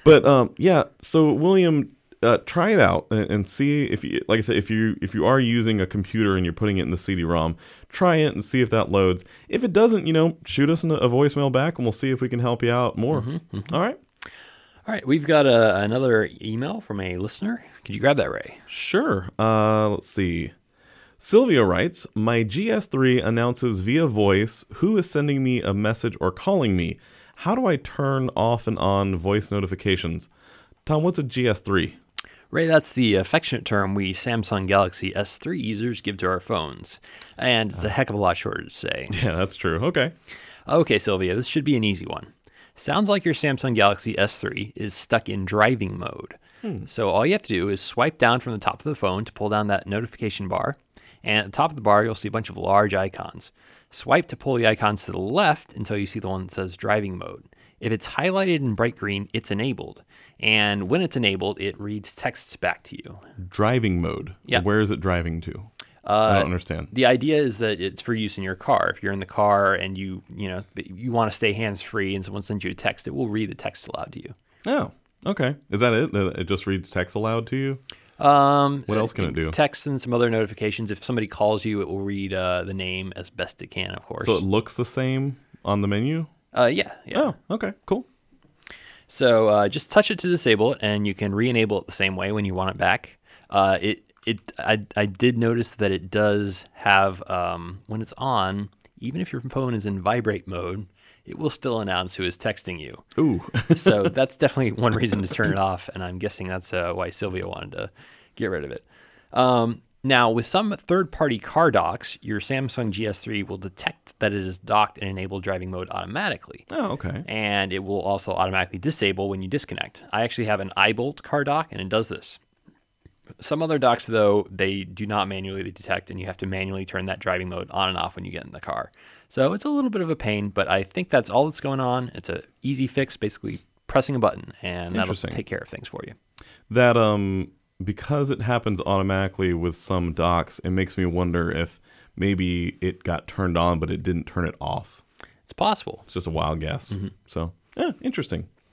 A: But so William, try it out and see if you, like I said, if you are using a computer and you're putting it in the CD-ROM, try it and see if that loads. If it doesn't, shoot us a voicemail back and we'll see if we can help you out more. All right.
B: All right, we've got another email from a listener. Could you grab that, Ray?
A: Sure. Let's see. Sylvia writes, my GS3 announces via voice who is sending me a message or calling me. How do I turn off and on voice notifications? Tom, what's a GS3?
B: Ray, that's the affectionate term we Samsung Galaxy S3 users give to our phones. And it's a heck of a lot shorter to say.
A: Yeah, that's true. Okay.
B: Okay, Sylvia, this should be an easy one. Sounds like your Samsung Galaxy S3 is stuck in driving mode. So all you have to do is swipe down from the top of the phone to pull down that notification bar. And at the top of the bar, you'll see a bunch of large icons. Swipe to pull the icons to the left until you see the one that says driving mode. If it's highlighted in bright green, it's enabled. And when it's enabled, it reads texts back to you.
A: Driving mode.
B: Yeah.
A: Where is it driving to? I don't understand.
B: The idea is that it's for use in your car. If you're in the car and you want to stay hands-free and someone sends you a text, it will read the text aloud to you.
A: Oh, okay. Is that it? It just reads text aloud to you? What else can it do?
B: Text and some other notifications. If somebody calls you, it will read the name as best it can, of course.
A: So it looks the same on the menu?
B: Yeah.
A: Oh, okay. Cool.
B: So just touch it to disable it, and you can re-enable it the same way when you want it back. I did notice that it does have, when it's on, even if your phone is in vibrate mode, it will still announce who is texting you.
A: Ooh.
B: So that's definitely one reason to turn it off, and I'm guessing that's why Sylvia wanted to get rid of it. Now, with some third-party car docks, your Samsung GS3 will detect that it is docked and enable driving mode automatically.
A: Oh, okay.
B: And it will also automatically disable when you disconnect. I actually have an iBolt car dock, and it does this. Some other docks, though, they do not manually detect, and you have to manually turn that driving mode on and off when you get in the car. So it's a little bit of a pain, but I think that's all that's going on. It's an easy fix, basically pressing a button, and that'll take care of things for you.
A: That, because it happens automatically with some docks, it makes me wonder if maybe it got turned on, but it didn't turn it off.
B: It's possible.
A: It's just a wild guess. So, interesting.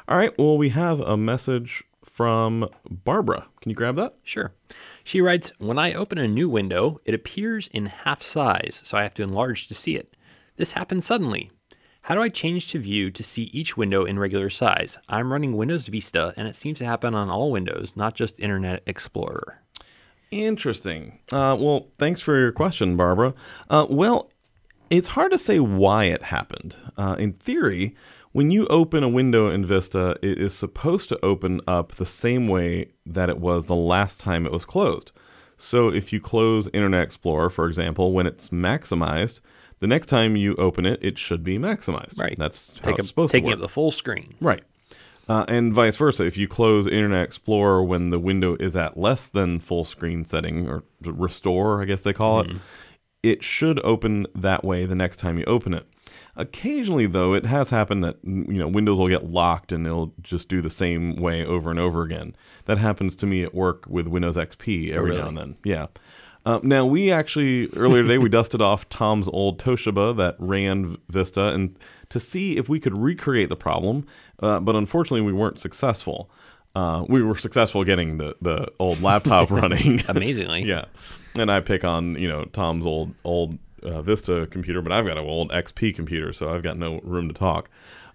A: All right. Well, we have a message from Barbara. Can you grab that?
B: Sure. She writes, when I open a new window, it appears in half size, so I have to enlarge to see it. This happens suddenly. How do I change to view to see each window in regular size? I'm running Windows Vista, and it seems to happen on all windows, not just Internet Explorer.
A: Interesting. Well, thanks for your question, Barbara. Well, it's hard to say why it happened. In theory, when you open a window in Vista, it is supposed to open up the same way that it was the last time it was closed. So if you close Internet Explorer, for example, when it's maximized, the next time you open it, it should be maximized.
B: Right.
A: That's how it's supposed to
B: taking
A: work.
B: up the full screen.
A: Right. And vice versa. If you close Internet Explorer when the window is at less than full screen setting, or restore, I guess they call it, it should open that way the next time you open it. Occasionally, though, it has happened that Windows will get locked and it'll just do the same way over and over again. That happens to me at work with Windows XP every now and then. Yeah. Now, we actually, earlier today, we dusted off Tom's old Toshiba that ran Vista and to see if we could recreate the problem, but unfortunately, we weren't successful. We were successful getting the old laptop running.
B: Amazingly.
A: Yeah. And I pick on, Tom's old Vista computer, but I've got an old XP computer, so I've got no room to talk.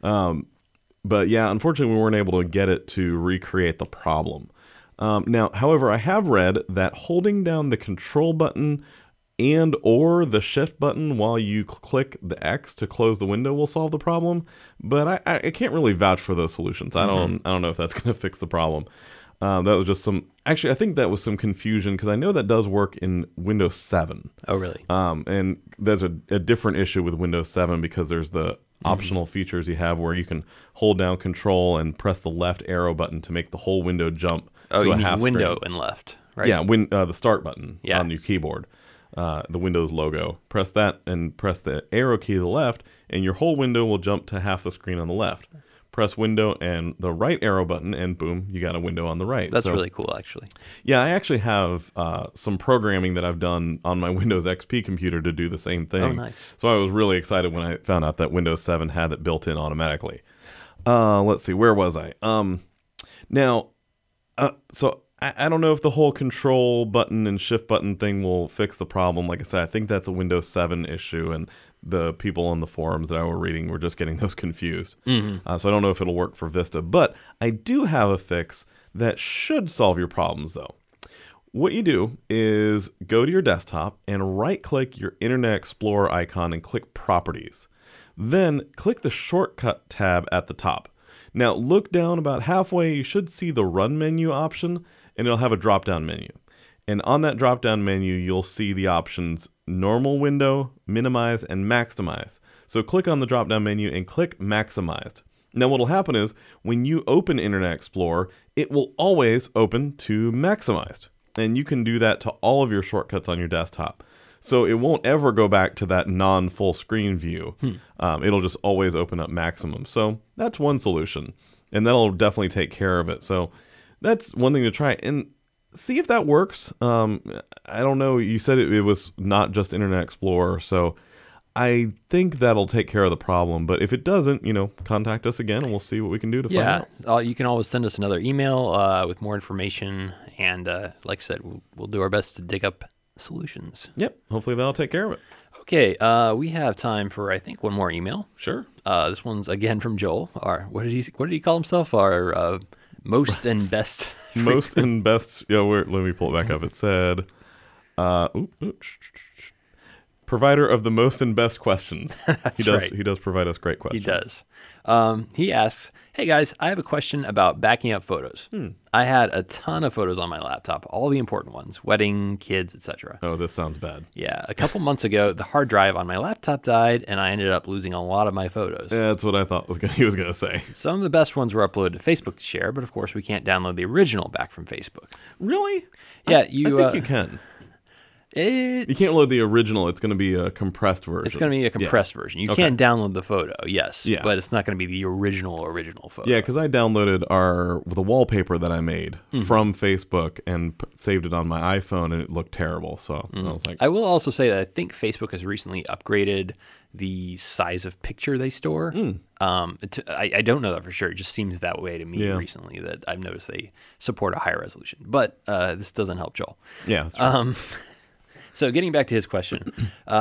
A: But yeah, unfortunately, we weren't able to get it to recreate the problem. Now, however, I have read that holding down the control button and or the shift button while you click the X to close the window will solve the problem, but I can't really vouch for those solutions. I don't know if that's going to fix the problem. That was just actually, I think that was some confusion because I know that does work in Windows 7.
B: Oh, really?
A: And there's a different issue with Windows 7 because there's the optional features you have where you can hold down control and press the left arrow button to make the whole window jump to a half
B: window
A: screen.
B: and left, right?
A: Yeah, the start button on your keyboard, the Windows logo. Press that and press the arrow key to the left, and your whole window will jump to half the screen on the left. Press window and the right arrow button, and boom, you got a window on the right.
B: That's really cool, actually.
A: Yeah, I actually have some programming that I've done on my Windows XP computer to do the same thing.
B: Oh, nice.
A: So I was really excited when I found out that Windows 7 had it built in automatically. Let's see, where was I? So I don't know if the whole control button and shift button thing will fix the problem. Like I said, I think that's a Windows 7 issue, and the people on the forums that I were reading were just getting those confused. So I don't know if it'll work for Vista, but I do have a fix that should solve your problems, though. What you do is go to your desktop and right-click your Internet Explorer icon and click Properties. Then click the Shortcut tab at the top. Now look down about halfway, you should see the Run menu option, and it'll have a drop-down menu. And on that drop-down menu, you'll see the options Normal Window, Minimize, and Maximize. So click on the drop-down menu and click Maximized. Now what will happen is, when you open Internet Explorer, it will always open to Maximized. And you can do that to all of your shortcuts on your desktop. So it won't ever go back to that non-full screen view. It'll just always open up maximum. So that's one solution. And that'll definitely take care of it. So that's one thing to try. And see if that works. I don't know. You said it was not just Internet Explorer. So I think that'll take care of the problem. But if it doesn't, contact us again and we'll see what we can do to find out.
B: You can always send us another email with more information. And like I said, we'll do our best to dig up solutions.
A: Yep. Hopefully that'll take care of it.
B: Okay. We have time for, I think, one more email.
A: Sure.
B: This one's again from Joel. What did he call himself? Our most and best.
A: Most and best. Let me pull it back up. It said, provider of the most and best questions.
B: That's right.
A: He does provide us great questions.
B: He does. He asks, hey guys, I have a question about backing up photos. I had a ton of photos on my laptop, all the important ones, wedding, kids, etc.
A: Oh, this sounds bad.
B: Yeah. A couple months ago, the hard drive on my laptop died, and I ended up losing a lot of my photos.
A: Yeah, that's what I thought he was going to say.
B: Some of the best ones were uploaded to Facebook to share, but of course we can't download the original back from Facebook.
A: Really?
B: Yeah,
A: I think you can. You can't load the original. It's going to be a compressed version.
B: It's going to be a compressed version. You can download the photo, yes,
A: Yeah.
B: but it's not going to be the original photo.
A: Yeah, because I downloaded the wallpaper that I made from Facebook and saved it on my iPhone, and it looked terrible. So I was like,
B: I will also say that I think Facebook has recently upgraded the size of picture they store. I don't know that for sure. It just seems that way to me recently that I've noticed they support a higher resolution. But this doesn't help Joel.
A: yeah, that's right.
B: So getting back to his question,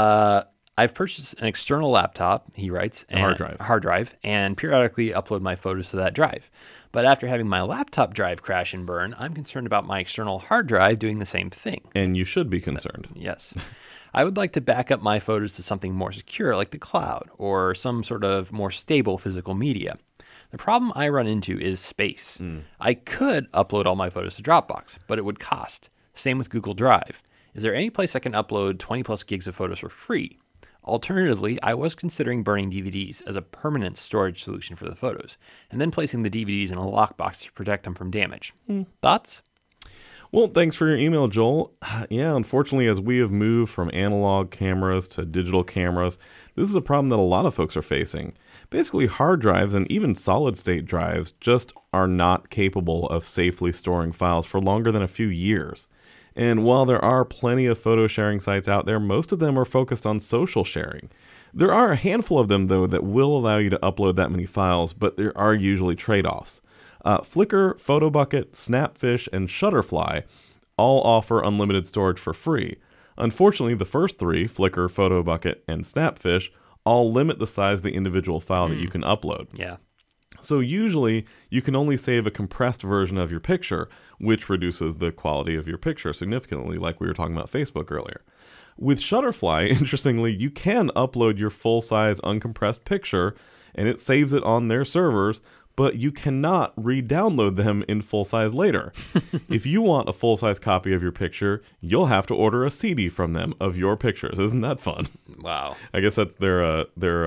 B: I've purchased an external laptop, he writes, and hard drive, and periodically upload my photos to that drive. But after having my laptop drive crash and burn, I'm concerned about my external hard drive doing the same thing.
A: And you should be concerned.
B: Yes. I would like to back up my photos to something more secure like the cloud or some sort of more stable physical media. The problem I run into is space. I could upload all my photos to Dropbox, but it would cost. Same with Google Drive. Is there any place I can upload 20 plus gigs of photos for free? Alternatively, I was considering burning DVDs as a permanent storage solution for the photos, and then placing the DVDs in a lockbox to protect them from damage. Thoughts?
A: Well, thanks for your email, Joel. Yeah, unfortunately, as we have moved from analog cameras to digital cameras, this is a problem that a lot of folks are facing. Basically, hard drives and even solid-state drives just are not capable of safely storing files for longer than a few years. And while there are plenty of photo sharing sites out there, most of them are focused on social sharing. There are a handful of them, though, that will allow you to upload that many files, but there are usually trade-offs. Flickr, PhotoBucket, Snapfish, and Shutterfly all offer unlimited storage for free. Unfortunately, the first three, Flickr, PhotoBucket, and Snapfish, all limit the size of the individual file that you can upload.
B: Yeah.
A: So usually, you can only save a compressed version of your picture, which reduces the quality of your picture significantly, like we were talking about Facebook earlier. With Shutterfly, interestingly, you can upload your full-size uncompressed picture, and it saves it on their servers, but you cannot re-download them in full size later. If you want a full-size copy of your picture, you'll have to order a CD from them of your pictures. Isn't that fun?
B: Wow.
A: I guess that's their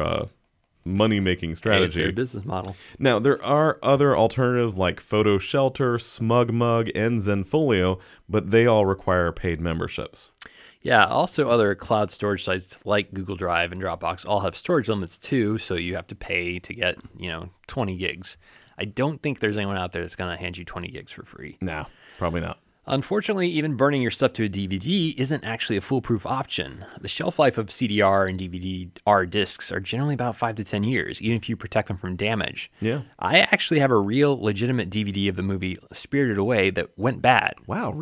A: money-making strategy.
B: It's their business model.
A: Now, there are other alternatives like Photo Shelter, SmugMug, and Zenfolio, but they all require paid memberships.
B: Yeah, also other cloud storage sites like Google Drive and Dropbox all have storage limits too, so you have to pay to get, 20 gigs. I don't think there's anyone out there that's going to hand you 20 gigs for free.
A: No, probably not.
B: Unfortunately, even burning your stuff to a DVD isn't actually a foolproof option. The shelf life of CDR and DVD-R discs are generally about 5 to 10 years, even if you protect them from damage.
A: Yeah.
B: I actually have a real legitimate DVD of the movie Spirited Away that went bad.
A: Wow,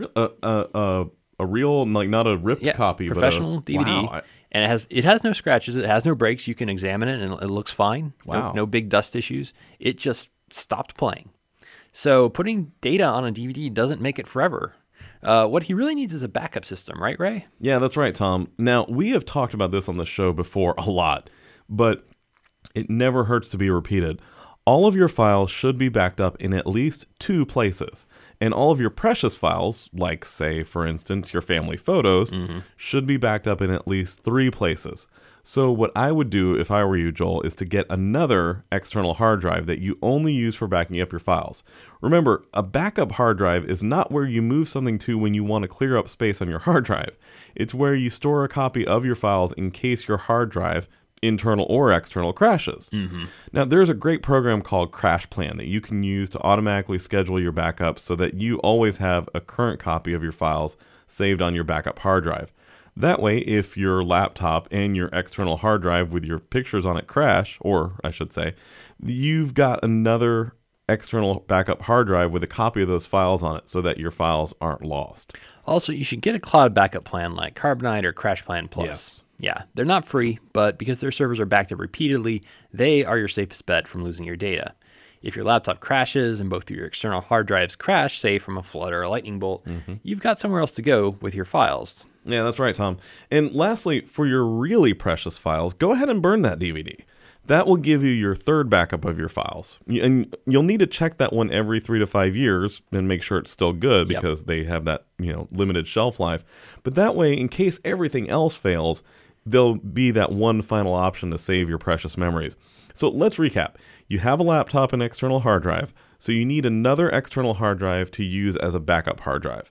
A: a real, like, not a ripped copy,
B: professional
A: but
B: DVD.
A: Wow.
B: And it has no scratches, it has no breaks. You can examine it and it looks fine.
A: Wow.
B: No big dust issues. It just stopped playing. So putting data on a DVD doesn't make it forever. What he really needs is a backup system, right, Ray?
A: Yeah, that's right, Tom. Now, we have talked about this on the show before a lot, but it never hurts to be repeated. All of your files should be backed up in at least 2 places. And all of your precious files, like, say, for instance, your family photos, should be backed up in at least 3 places. So what I would do if I were you, Joel, is to get another external hard drive that you only use for backing up your files. Remember, a backup hard drive is not where you move something to when you want to clear up space on your hard drive. It's where you store a copy of your files in case your hard drive, internal or external, crashes. Now, there's a great program called CrashPlan that you can use to automatically schedule your backups so that you always have a current copy of your files saved on your backup hard drive. That way, if your laptop and your external hard drive with your pictures on it crash, or I should say, you've got another external backup hard drive with a copy of those files on it so that your files aren't lost.
B: Also, you should get a cloud backup plan like Carbonite or CrashPlan Plus.
A: Yes.
B: Yeah, they're not free, but because their servers are backed up repeatedly, they are your safest bet from losing your data. If your laptop crashes and both of your external hard drives crash, say from a flood or a lightning bolt, you've got somewhere else to go with your files.
A: Yeah, that's right, Tom. And lastly, for your really precious files, go ahead and burn that DVD. That will give you your third backup of your files. And you'll need to check that one every 3 to 5 years and make sure it's still good because they have that, limited shelf life. But that way, in case everything else fails, there'll be that one final option to save your precious memories. So let's recap. You have a laptop and external hard drive, so you need another external hard drive to use as a backup hard drive.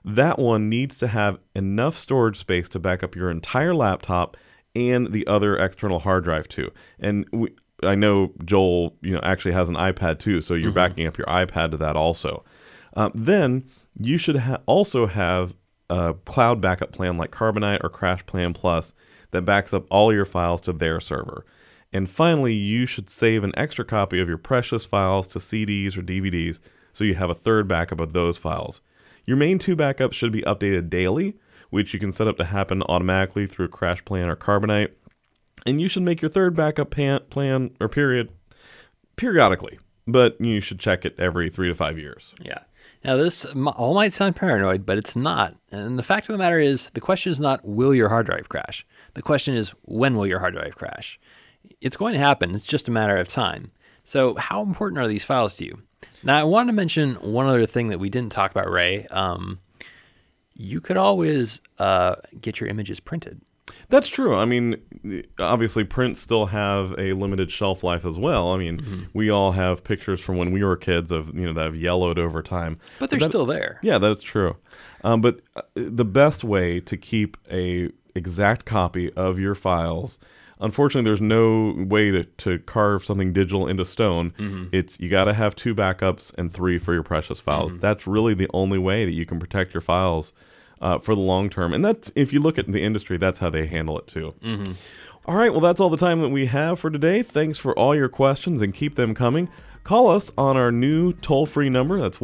A: that one needs to have enough storage space to back up your entire laptop and the other external hard drive too. And I know Joel, actually has an iPad too, so you're backing up your iPad to that also. Then you should also have a cloud backup plan like Carbonite or CrashPlan Plus that backs up all your files to their server. And finally, you should save an extra copy of your precious files to CDs or DVDs so you have a third backup of those files. Your main 2 backups should be updated daily, which you can set up to happen automatically through CrashPlan or Carbonite. And you should make your third backup plan or periodically, but you should check it every 3 to 5 years.
B: Yeah. Now, this all might sound paranoid, but it's not. And the fact of the matter is, the question is not, will your hard drive crash? The question is, when will your hard drive crash? It's going to happen. It's just a matter of time. So how important are these files to you? Now, I wanted to mention one other thing that we didn't talk about, Ray. You could always get your images printed.
A: That's true. I mean, obviously, prints still have a limited shelf life as well. I mean, we all have pictures from when we were kids of that have yellowed over time.
B: But they're still there.
A: Yeah, that's true. But the best way to keep a exact copy of your files, unfortunately, there's no way to carve something digital into stone. It's you got to have 2 backups and 3 for your precious files. That's really the only way that you can protect your files for the long term. And that's, if you look at the industry, that's how they handle it too. All right, well, that's all the time that we have for today. Thanks for all your questions, and keep them coming. Call us on our new toll-free number. That's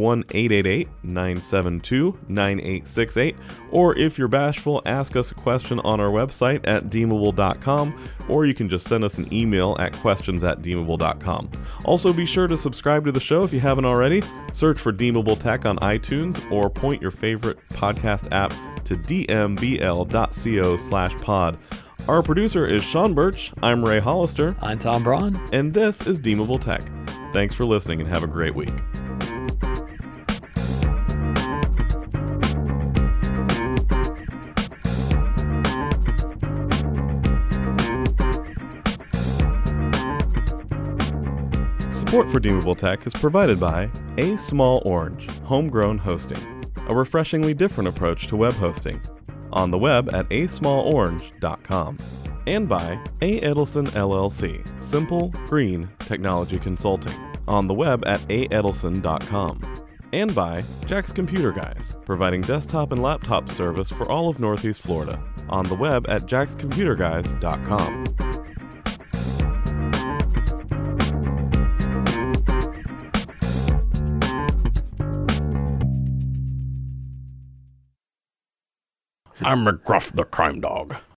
A: 1-888-972-9868. Or if you're bashful, ask us a question on our website at deemable.com, or you can just send us an email at questions@deemable.com. Also, be sure to subscribe to the show if you haven't already. Search for Deemable Tech on iTunes, or point your favorite podcast app to dmbl.co/pod. Our producer is Sean Birch. I'm Ray Hollister.
B: I'm Tom Braun.
A: And this is Deemable Tech. Thanks for listening, and have a great week. Support for Deemable Tech is provided by A Small Orange, Homegrown Hosting, a refreshingly different approach to web hosting. On the web at asmallorange.com. And by A. Edelson LLC, Simple Green Technology Consulting, on the web at aedelson.com. And by Jack's Computer Guys, providing desktop and laptop service for all of Northeast Florida, on the web at jackscomputerguys.com. I'm McGruff the Crime Dog.